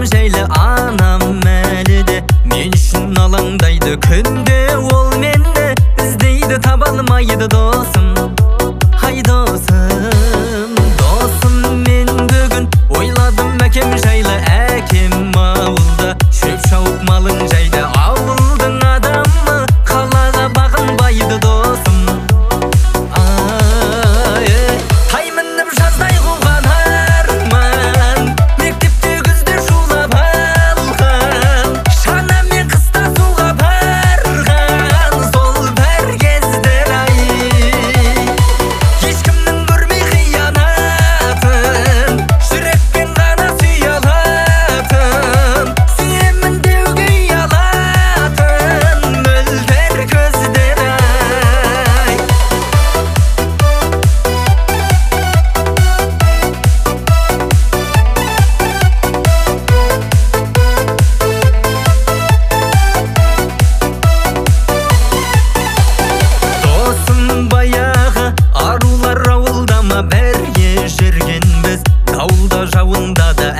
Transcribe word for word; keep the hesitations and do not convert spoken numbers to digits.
Атам жайлы анам әлі де мен үшін алаңдайды күнде ол мені іздейді таба алмайды досым, ай досым. Досым мен бүгін ойладым әкем жайлы, әкем ауылда шөп шауып малын жайды, ауылдың адамы қалаға бағынбайды досым. Тай мініп жаздай қуған арман, мектепте күзде шулап алған, шана мен қыста суға барған, сол бір кездер ай. Ешкімнің көрмей қиянатын, жүрекпен ғана сүйе алатын, сүйемін деуге ұялатын мөлдір көздер ай. Досым баяғы арулар ауылда ма бірге жүргенбіз, дауылда жауында да